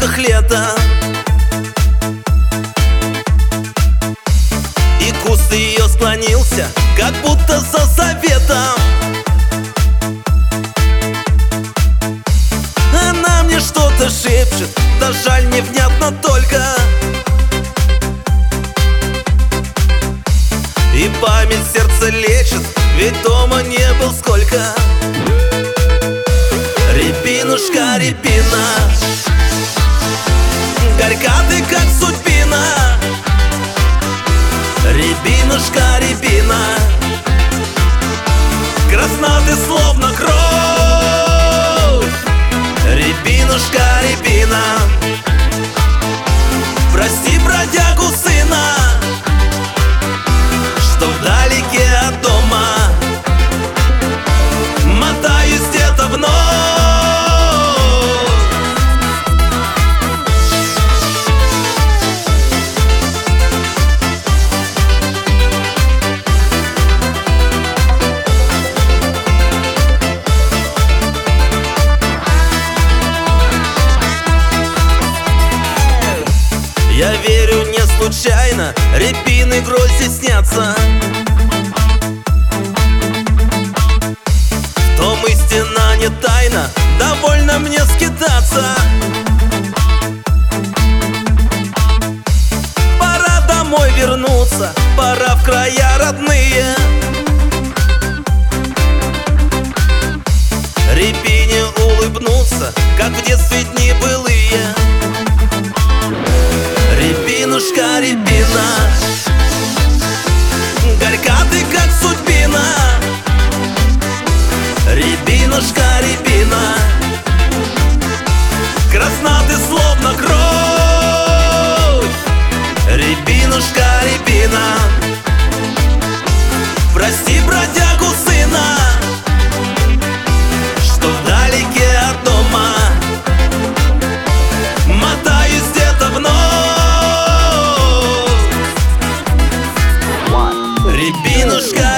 кустах лета, и куст ее склонился, как будто за заветом. Она мне что-то шепчет, да жаль, невнятно только. И память сердце лечит, ведь дома не был сколько. Рябинушка, рябина, горька ты, как судьбина. Рябинушка, рябина, красна ты, словно кровь. Рябинушка, рябина, прости бродягу сына, что вдалеке от дома мотаюсь где-то вновь. Я верю, не случайно рябины грозди снятся. В том истина не тайна, довольно мне скитаться. Пора домой вернуться, пора в края родные. Рябине улыбнуться, как в детстве дни былые. Рябинушка, рябина, горька ты, как судьбина. Рябинушка, рябина, красна ты, словно кровь. Рябинушка, рябина, прости бродягу сына, что вдалеке от дома мотаюсь где-то вновь. Рябинушка,